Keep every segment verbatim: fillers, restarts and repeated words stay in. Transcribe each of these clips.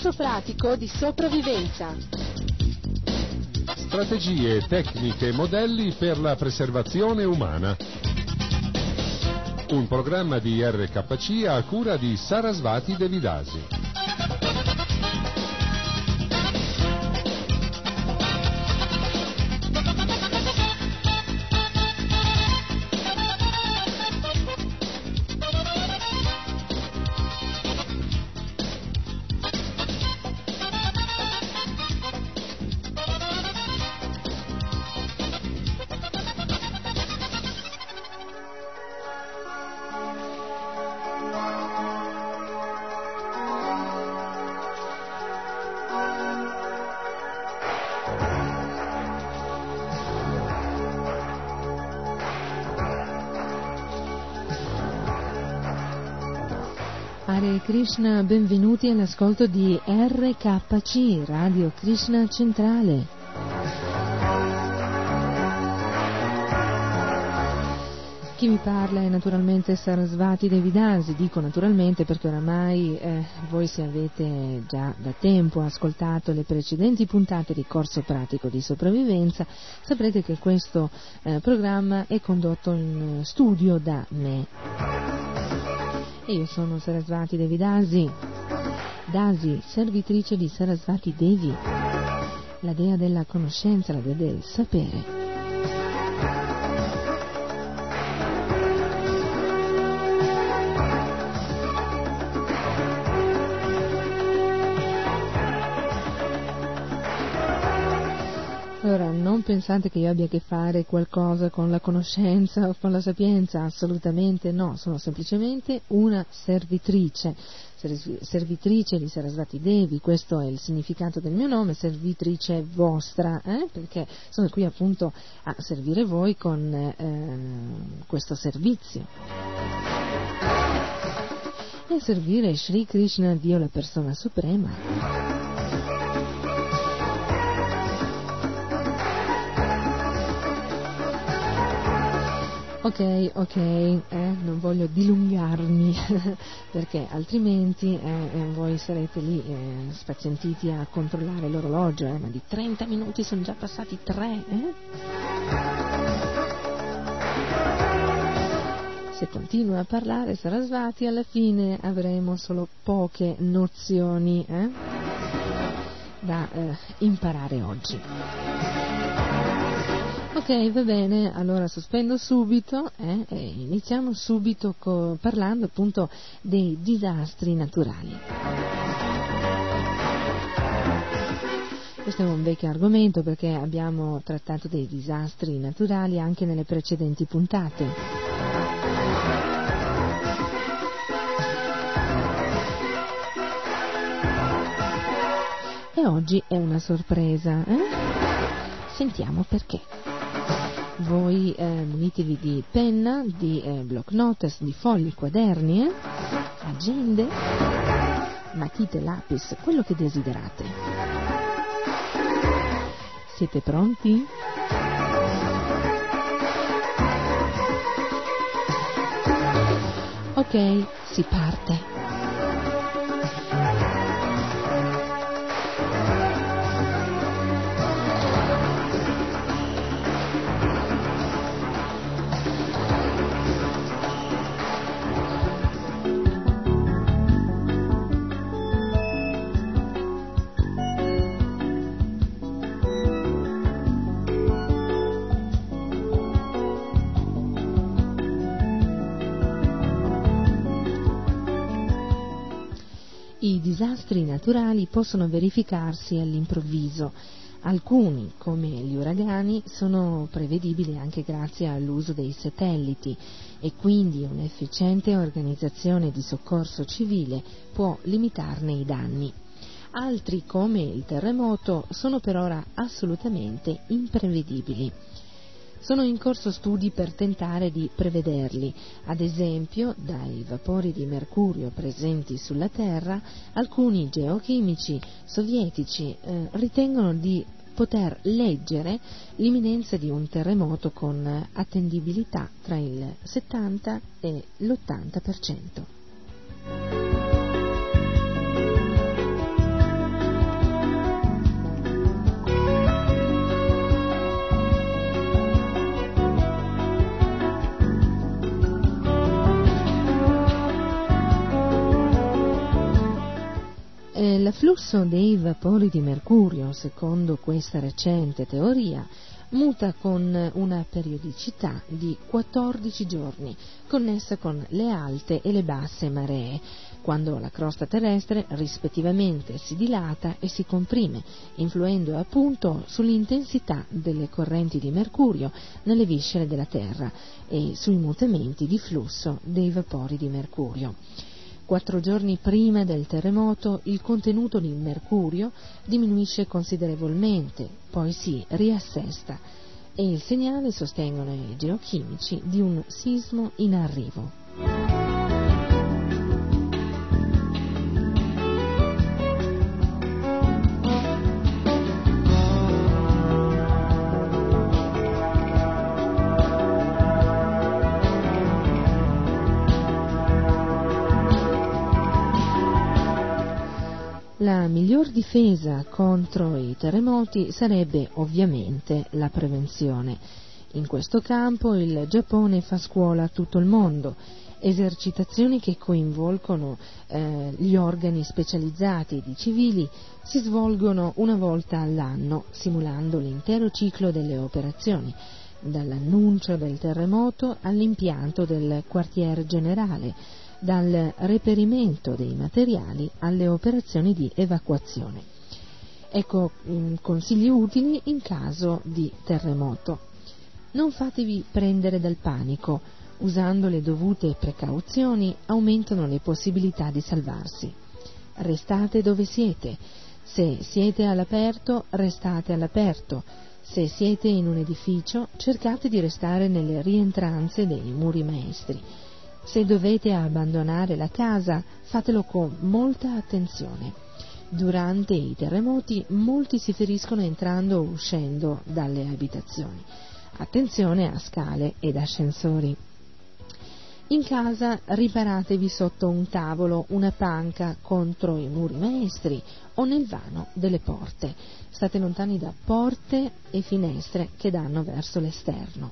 corso pratico di sopravvivenza. Strategie, tecniche e modelli per la preservazione umana. Un programma di R K C a cura di Sarasvati Devidasi. Hare Krishna, benvenuti all'ascolto di R K C, Radio Krishna Centrale. Chi vi parla è naturalmente Sarasvati Devidasi, dico naturalmente perché oramai eh, voi se avete già da tempo ascoltato le precedenti puntate di Corso Pratico di Sopravvivenza, saprete che questo eh, programma è condotto in studio da me. E io sono Sarasvati Devidasi, Dasi, servitrice di Sarasvati Devi, la dea della conoscenza, la dea del sapere. Allora, non pensate che io abbia a che fare qualcosa con la conoscenza o con la sapienza, assolutamente no, sono semplicemente una servitrice, servitrice di Sarasvati Devi, questo è il significato del mio nome, servitrice vostra, eh? Perché sono qui appunto a servire voi con eh, questo servizio. E a servire Sri Krishna, Dio la persona suprema. Ok, ok, eh, non voglio dilungarmi perché altrimenti eh, voi sarete lì eh, spazientiti a controllare l'orologio, eh, ma di trenta minuti sono già passati tre, eh? Se continua a parlare Sarasvati alla fine avremo solo poche nozioni eh, da eh, imparare oggi. Ok, va bene, allora sospendo subito eh, e iniziamo subito co- parlando appunto dei disastri naturali. Questo è un vecchio argomento perché abbiamo trattato dei disastri naturali anche nelle precedenti puntate. E oggi è una sorpresa, eh? Sentiamo perché. Voi eh, munitevi di penna, di eh, block notes, di fogli, quaderni, eh? agende, matite, lapis, quello che desiderate. Siete pronti? Ok, si parte. I disastri naturali possono verificarsi all'improvviso. Alcuni, come gli uragani, sono prevedibili anche grazie all'uso dei satelliti e quindi un'efficiente organizzazione di soccorso civile può limitarne i danni. Altri, come il terremoto, sono per ora assolutamente imprevedibili. Sono in corso studi per tentare di prevederli. Ad esempio, dai vapori di mercurio presenti sulla Terra, alcuni geochimici sovietici eh, ritengono di poter leggere l'imminenza di un terremoto con attendibilità tra il settanta e l'ottanta per cento. L'afflusso dei vapori di mercurio, secondo questa recente teoria, muta con una periodicità di quattordici giorni, connessa con le alte e le basse maree, quando la crosta terrestre rispettivamente si dilata e si comprime, influendo appunto sull'intensità delle correnti di mercurio nelle viscere della Terra e sui mutamenti di flusso dei vapori di mercurio. Quattro giorni prima del terremoto il contenuto di mercurio diminuisce considerevolmente, poi si riassesta, e il segnale, sostengono i geochimici, di un sismo in arrivo. La miglior difesa contro i terremoti sarebbe ovviamente la prevenzione. In questo campo il Giappone fa scuola a tutto il mondo, esercitazioni che coinvolgono eh, gli organi specializzati di civili si svolgono una volta all'anno, simulando l'intero ciclo delle operazioni, dall'annuncio del terremoto all'impianto del quartier generale, dal reperimento dei materiali alle operazioni di evacuazione. Ecco mh, consigli utili in caso di terremoto. Non fatevi prendere dal panico, usando le dovute precauzioni aumentano le possibilità di salvarsi. Restate dove siete. Se siete all'aperto, restate all'aperto. Se siete in un edificio, cercate di restare nelle rientranze dei muri maestri. Se dovete abbandonare la casa, fatelo con molta attenzione. Durante i terremoti molti si feriscono entrando o uscendo dalle abitazioni. Attenzione a scale ed ascensori. In casa riparatevi sotto un tavolo, una panca contro i muri maestri o nel vano delle porte. State lontani da porte e finestre che danno verso l'esterno.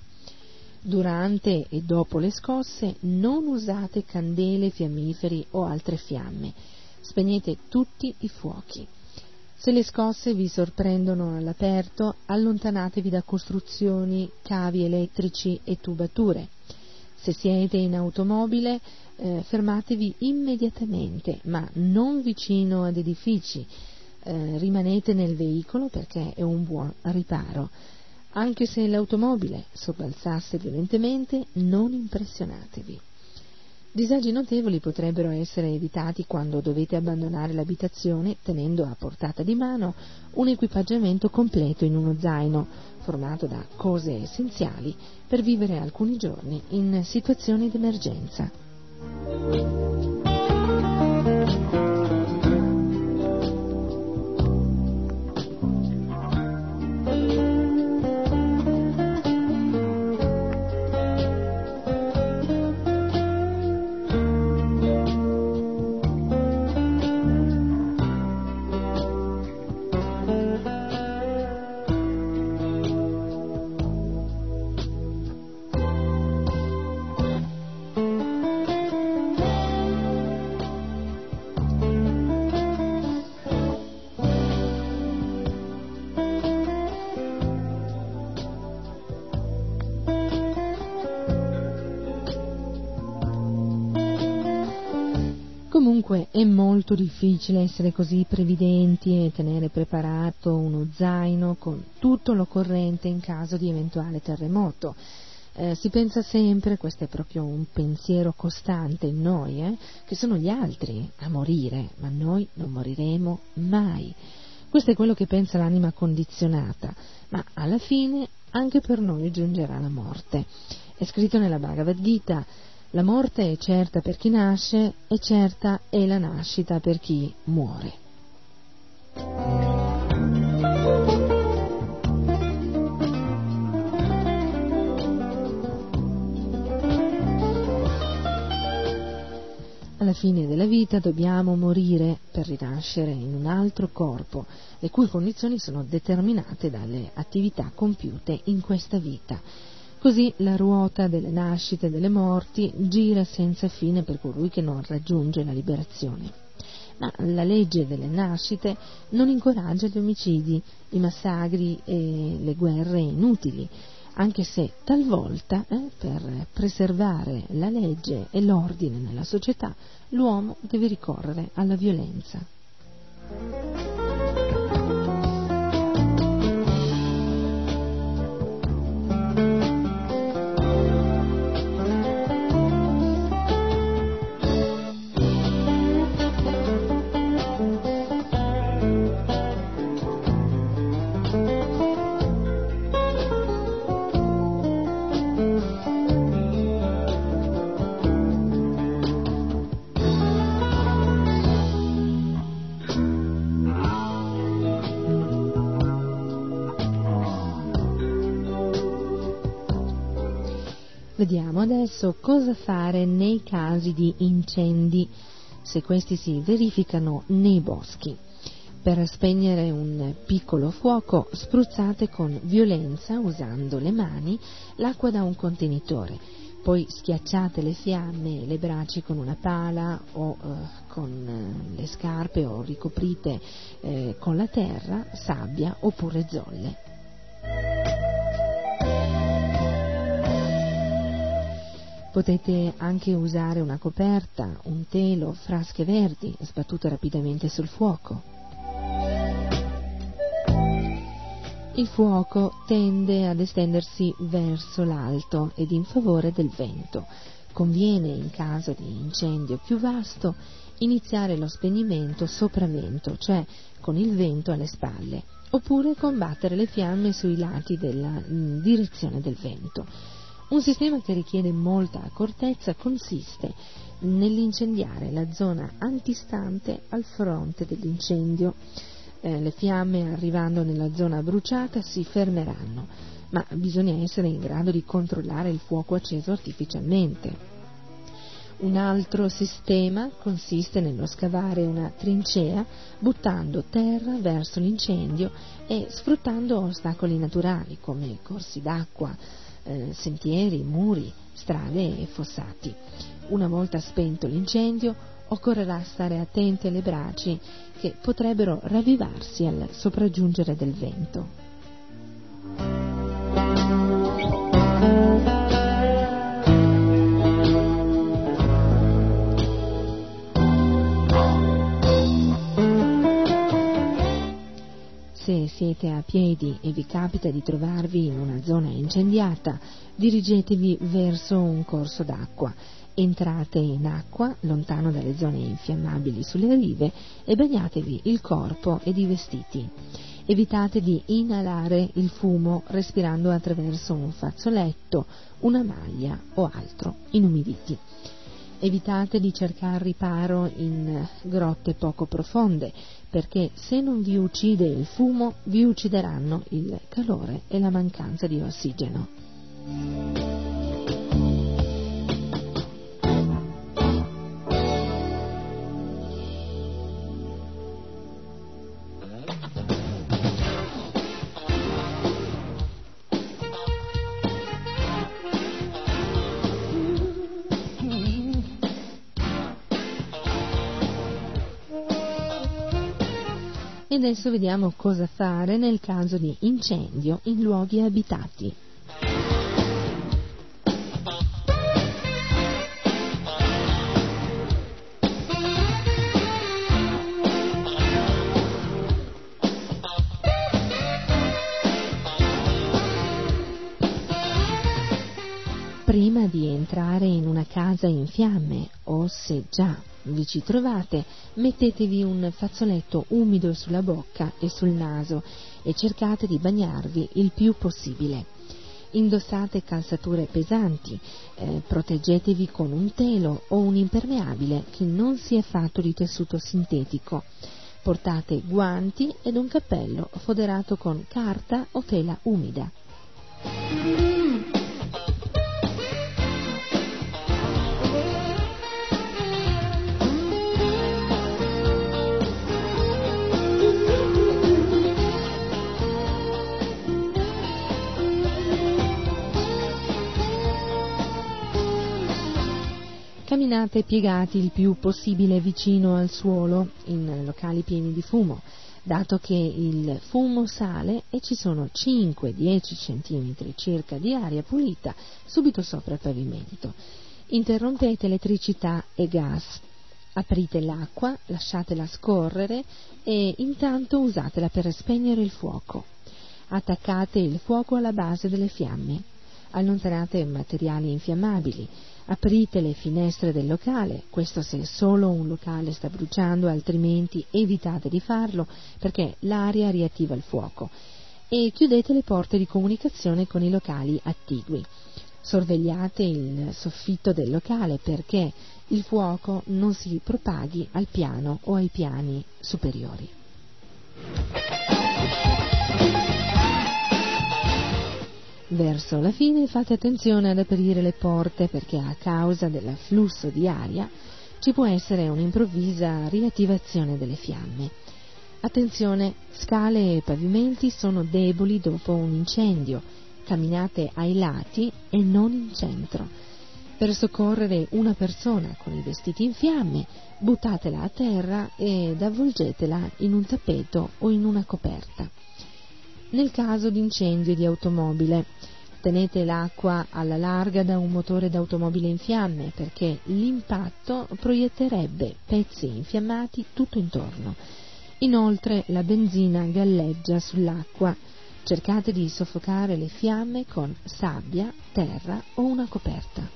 Durante e dopo le scosse non usate candele, fiammiferi o altre fiamme. Spegnete tutti i fuochi. Se le scosse vi sorprendono all'aperto, allontanatevi da costruzioni, cavi elettrici e tubature. Se siete in automobile, eh, fermatevi immediatamente, ma non vicino ad edifici. Eh, rimanete nel veicolo perché è un buon riparo. Anche se l'automobile sobbalzasse violentemente, non impressionatevi. Disagi notevoli potrebbero essere evitati quando dovete abbandonare l'abitazione tenendo a portata di mano un equipaggiamento completo in uno zaino, formato da cose essenziali per vivere alcuni giorni in situazioni d'emergenza. Comunque è molto difficile essere così previdenti e tenere preparato uno zaino con tutto l'occorrente in caso di eventuale terremoto. Eh, si pensa sempre, questo è proprio un pensiero costante in noi, eh, che sono gli altri a morire, ma noi non moriremo mai. Questo è quello che pensa l'anima condizionata, ma alla fine anche per noi giungerà la morte. È scritto nella Bhagavad Gita: la morte è certa per chi nasce e certa è la nascita per chi muore. Alla fine della vita dobbiamo morire per rinascere in un altro corpo, le cui condizioni sono determinate dalle attività compiute in questa vita. Così la ruota delle nascite e delle morti gira senza fine per colui che non raggiunge la liberazione. ma la legge delle nascite non incoraggia gli omicidi, i massacri e le guerre inutili, anche se talvolta, eh, per preservare la legge e l'ordine nella società, l'uomo deve ricorrere alla violenza. Vediamo adesso cosa fare nei casi di incendi, se questi si verificano nei boschi. Per spegnere un piccolo fuoco spruzzate con violenza, usando le mani, l'acqua da un contenitore. Poi schiacciate le fiamme e le braci con una pala o eh, con eh, le scarpe, o ricoprite eh, con la terra, sabbia oppure zolle. Potete anche usare una coperta, un telo, frasche verdi sbattute rapidamente sul fuoco. Il fuoco tende ad estendersi verso l'alto ed in favore del vento. Conviene, in caso di incendio più vasto, iniziare lo spegnimento sopravvento, cioè con il vento alle spalle, oppure combattere le fiamme sui lati della mh, direzione del vento. Un sistema che richiede molta accortezza consiste nell'incendiare la zona antistante al fronte dell'incendio. Eh, le fiamme, arrivando nella zona bruciata, si fermeranno, ma bisogna essere in grado di controllare il fuoco acceso artificialmente. Un altro sistema consiste nello scavare una trincea buttando terra verso l'incendio e sfruttando ostacoli naturali come corsi d'acqua, Eh, sentieri, muri, strade e fossati. Una volta spento l'incendio, occorrerà stare attenti alle braci che potrebbero ravvivarsi al sopraggiungere del vento. Se siete a piedi e vi capita di trovarvi in una zona incendiata, dirigetevi verso un corso d'acqua. Entrate in acqua, lontano dalle zone infiammabili sulle rive, e bagnatevi il corpo ed i vestiti. Evitate di inalare il fumo respirando attraverso un fazzoletto, una maglia o altro inumiditi. Evitate di cercare riparo in grotte poco profonde, perché se non vi uccide il fumo, vi uccideranno il calore e la mancanza di ossigeno. E adesso vediamo cosa fare nel caso di incendio in luoghi abitati. Prima di entrare in una casa in fiamme, o se già vi ci trovate, mettetevi un fazzoletto umido sulla bocca e sul naso e cercate di bagnarvi il più possibile. Indossate calzature pesanti, eh, proteggetevi con un telo o un impermeabile che non sia fatto di tessuto sintetico. Portate guanti ed un cappello foderato con carta o tela umida. Camminate piegati il più possibile vicino al suolo in locali pieni di fumo, dato che il fumo sale e ci sono cinque dieci centimetri circa di aria pulita subito sopra il pavimento. Interrompete elettricità e gas. Aprite l'acqua, lasciatela scorrere e intanto usatela per spegnere il fuoco. Attaccate il fuoco alla base delle fiamme. Allontanate materiali infiammabili. Aprite le finestre del locale, questo se solo un locale sta bruciando, altrimenti evitate di farlo perché l'aria riattiva il fuoco. E chiudete le porte di comunicazione con i locali attigui. Sorvegliate il soffitto del locale perché il fuoco non si propaghi al piano o ai piani superiori. Verso la fine fate attenzione ad aprire le porte perché a causa dell'afflusso di aria ci può essere un'improvvisa riattivazione delle fiamme. Attenzione, scale e pavimenti sono deboli dopo un incendio. Camminate ai lati e non in centro. Per soccorrere una persona con i vestiti in fiamme, buttatela a terra ed avvolgetela in un tappeto o in una coperta. Nel caso di incendio di automobile, tenete l'acqua alla larga da un motore d'automobile in fiamme perché l'impatto proietterebbe pezzi infiammati tutto intorno. Inoltre la benzina galleggia sull'acqua. Cercate di soffocare le fiamme con sabbia, terra o una coperta.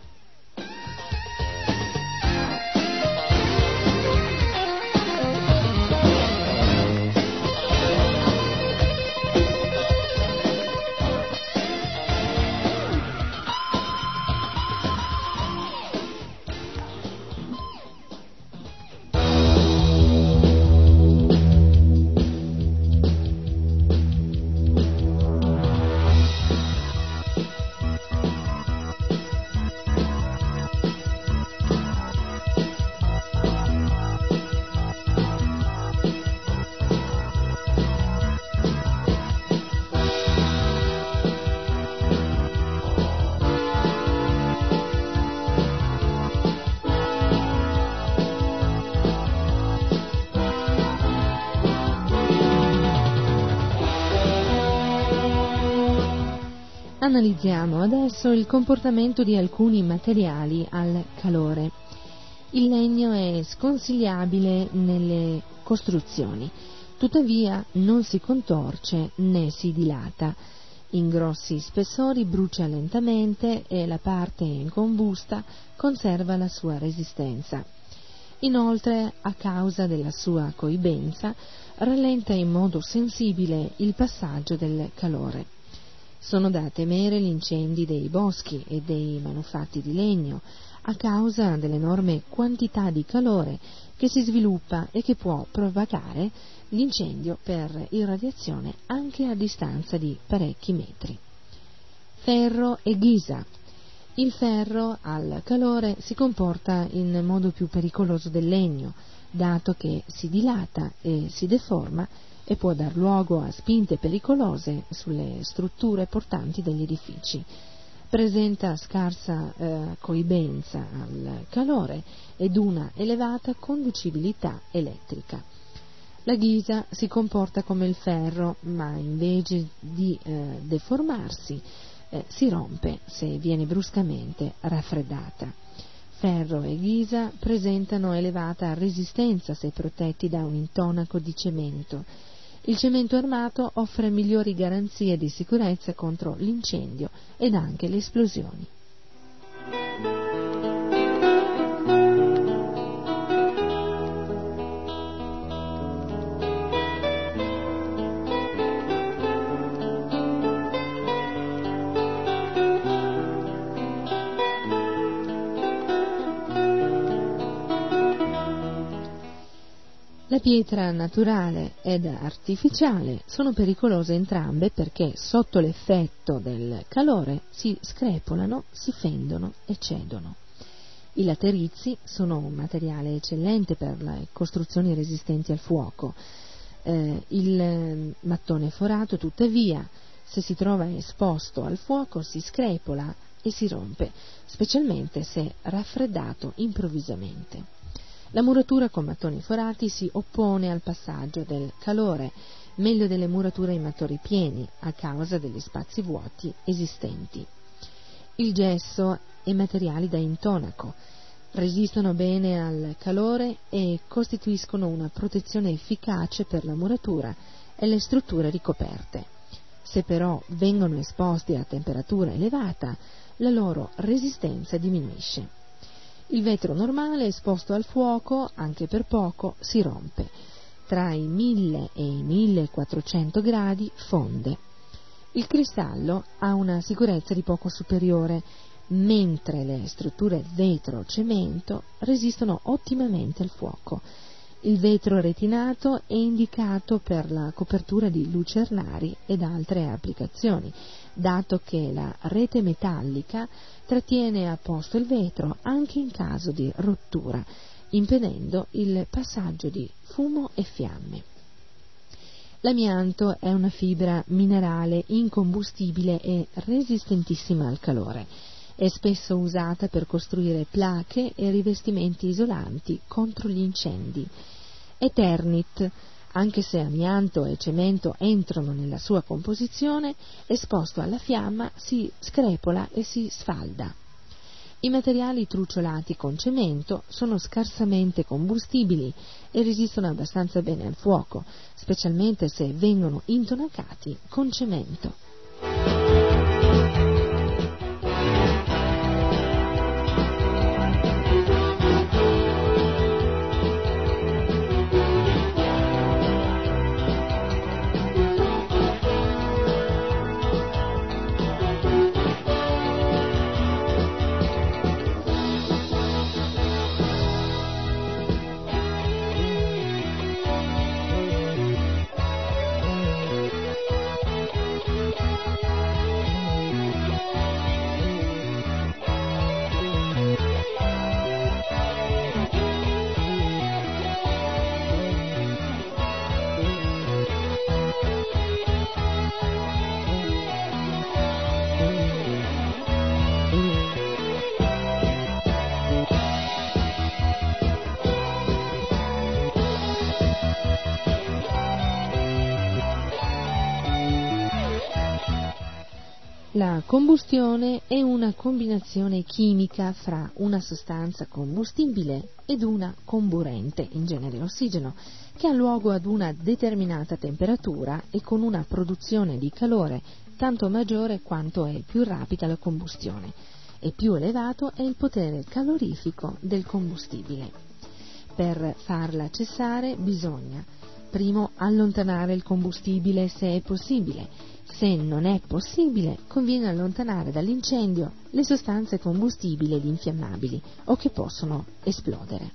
Analizziamo adesso il comportamento di alcuni materiali al calore. Il legno è sconsigliabile nelle costruzioni, tuttavia non si contorce né si dilata. In grossi spessori brucia lentamente e la parte incombusta conserva la sua resistenza. Inoltre, a causa della sua coibenza, rallenta in modo sensibile il passaggio del calore. Sono da temere gli incendi dei boschi e dei manufatti di legno a causa dell'enorme quantità di calore che si sviluppa e che può provocare l'incendio per irradiazione anche a distanza di parecchi metri. Ferro e ghisa. Il ferro al calore si comporta in modo più pericoloso del legno, dato che si dilata e si deforma e può dar luogo a spinte pericolose sulle strutture portanti degli edifici. Presenta scarsa eh, coibenza al calore ed una elevata conducibilità elettrica. La ghisa si comporta come il ferro, ma invece di eh, deformarsi eh, si rompe se viene bruscamente raffreddata. Ferro e ghisa presentano elevata resistenza se protetti da un intonaco di cemento. Il cemento armato offre migliori garanzie di sicurezza contro l'incendio ed anche le esplosioni. La pietra naturale ed artificiale sono pericolose entrambe perché sotto l'effetto del calore si screpolano, si fendono e cedono. I laterizi sono un materiale eccellente per le costruzioni resistenti al fuoco. Eh, il mattone forato, tuttavia, se si trova esposto al fuoco si screpola e si rompe, specialmente se raffreddato improvvisamente. La muratura con mattoni forati si oppone al passaggio del calore, meglio delle murature in mattoni pieni, a causa degli spazi vuoti esistenti. Il gesso e materiali da intonaco resistono bene al calore e costituiscono una protezione efficace per la muratura e le strutture ricoperte. Se però vengono esposti a temperatura elevata, la loro resistenza diminuisce. Il vetro normale esposto al fuoco, anche per poco, si rompe. Tra i mille e i millequattrocento gradi fonde. Il cristallo ha una sicurezza di poco superiore, mentre le strutture vetro-cemento resistono ottimamente al fuoco. Il vetro retinato è indicato per la copertura di lucernari ed altre applicazioni, dato che la rete metallica trattiene a posto il vetro anche in caso di rottura, impedendo il passaggio di fumo e fiamme. L'amianto è una fibra minerale incombustibile e resistentissima al calore. È spesso usata per costruire plache e rivestimenti isolanti contro gli incendi. Eternit, anche se amianto e cemento entrano nella sua composizione, esposto alla fiamma si screpola e si sfalda. I materiali truciolati con cemento sono scarsamente combustibili e resistono abbastanza bene al fuoco, specialmente se vengono intonacati con cemento. La combustione è una combinazione chimica fra una sostanza combustibile ed una comburente, in genere ossigeno, che ha luogo ad una determinata temperatura e con una produzione di calore tanto maggiore quanto è più rapida la combustione e più elevato è il potere calorifico del combustibile. Per farla cessare bisogna primo allontanare il combustibile se è possibile. Se non è possibile, conviene allontanare dall'incendio le sostanze combustibili ed infiammabili o che possono esplodere.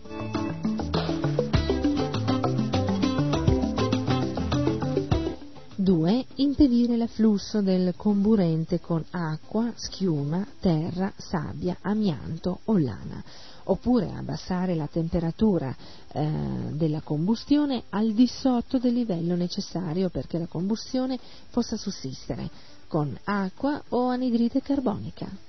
due. Impedire l'afflusso del comburente con acqua, schiuma, terra, sabbia, amianto o lana, oppure abbassare la temperatura eh, della combustione al di sotto del livello necessario perché la combustione possa sussistere, con acqua o anidride carbonica.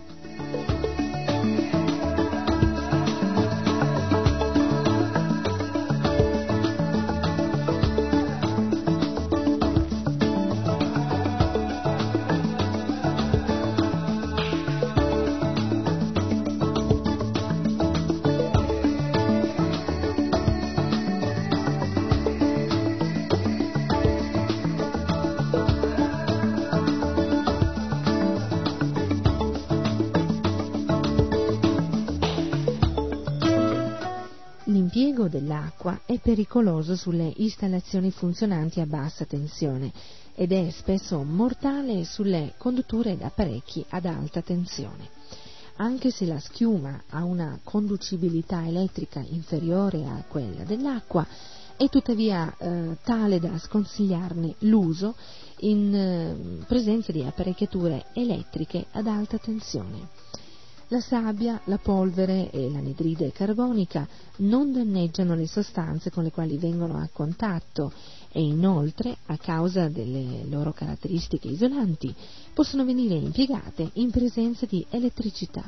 L'impiego dell'acqua è pericoloso sulle installazioni funzionanti a bassa tensione ed è spesso mortale sulle condutture ed apparecchi ad alta tensione. Anche se la schiuma ha una conducibilità elettrica inferiore a quella dell'acqua, è tuttavia eh, tale da sconsigliarne l'uso in eh, presenza di apparecchiature elettriche ad alta tensione. La sabbia, la polvere e l'anidride carbonica non danneggiano le sostanze con le quali vengono a contatto e inoltre, a causa delle loro caratteristiche isolanti, possono venire impiegate in presenza di elettricità.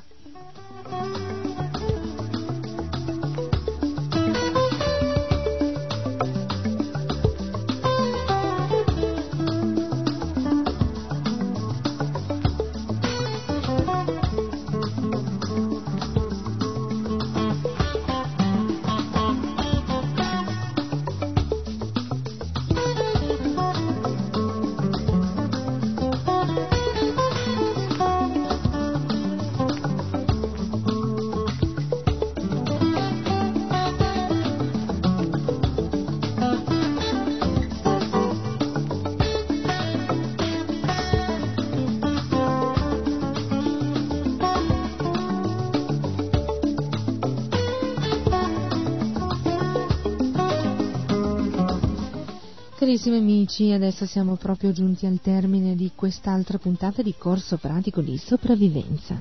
Carissimi amici, adesso siamo proprio giunti al termine di quest'altra puntata di Corso Pratico di Sopravvivenza.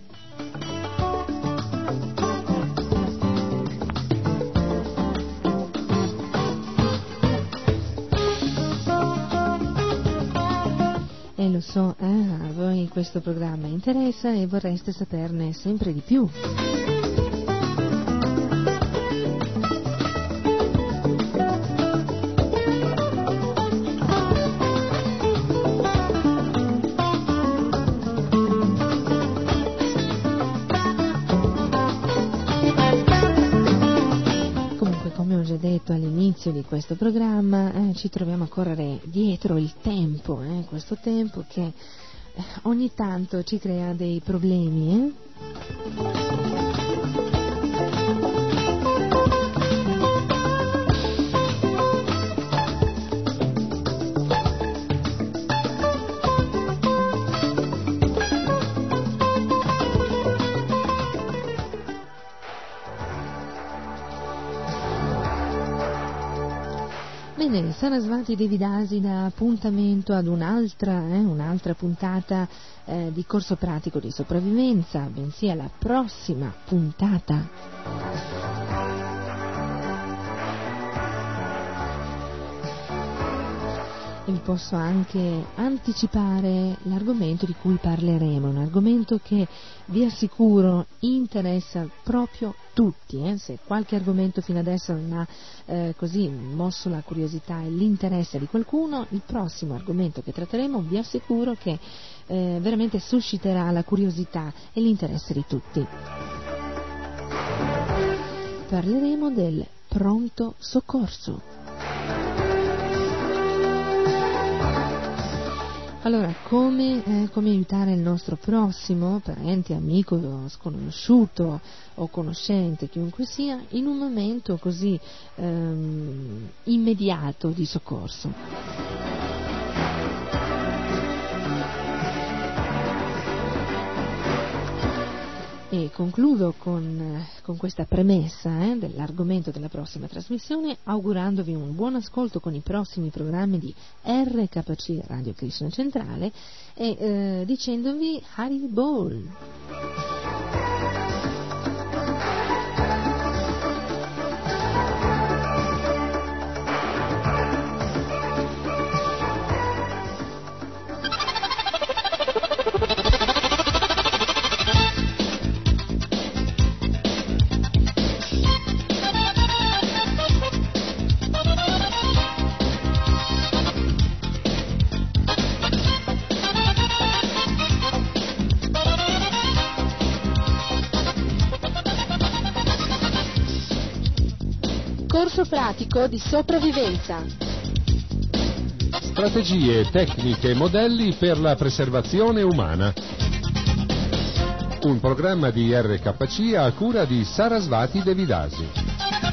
E lo so, eh, a voi questo programma interessa e vorreste saperne sempre di più. All'inizio di questo programma eh, ci troviamo a correre dietro il tempo, eh, questo tempo che eh, ogni tanto ci crea dei problemi. Eh? Bene, Sarasvati Devidasi dà appuntamento ad un'altra, eh, un'altra puntata eh, di Corso Pratico di Sopravvivenza, bensì alla prossima puntata. E vi posso anche anticipare l'argomento di cui parleremo, un argomento che vi assicuro interessa proprio tutti. Eh? Se qualche argomento fino adesso non ha eh, così mosso la curiosità e l'interesse di qualcuno, il prossimo argomento che tratteremo vi assicuro che eh, veramente susciterà la curiosità e l'interesse di tutti. Parleremo del pronto soccorso. Allora, come, eh, come aiutare il nostro prossimo, parente, amico, sconosciuto o conoscente, chiunque sia, in un momento così ehm, immediato di soccorso? E concludo con, con questa premessa eh, dell'argomento della prossima trasmissione, augurandovi un buon ascolto con i prossimi programmi di R K C Radio Krishna Centrale e eh, dicendovi Hari Bol. Corso pratico di sopravvivenza. Strategie, tecniche e modelli per la preservazione umana. Un programma di R K C a cura di Sarasvati Devidasi.